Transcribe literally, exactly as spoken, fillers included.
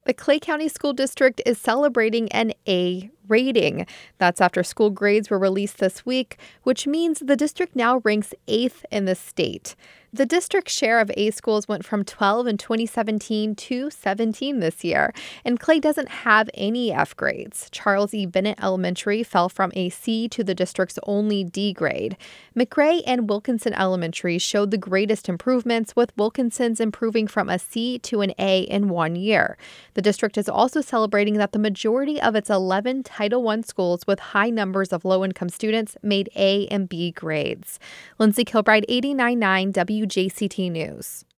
The Clay County School District is celebrating an A rating. That's after school grades were released this week, which means the district now ranks eighth in the state. The district's share of A schools went from twelve in twenty seventeen to seventeen this year, and Clay doesn't have any F grades. Charles E. Bennett Elementary fell from a C to the district's only D grade. McRae and Wilkinson Elementary showed the greatest improvements, with Wilkinson's improving from a C to an A in one year. The district is also celebrating that the majority of its eleven Title one schools with high numbers of low-income students made A and B grades. Lindsay Kilbride, eighty-nine point nine W J C T News.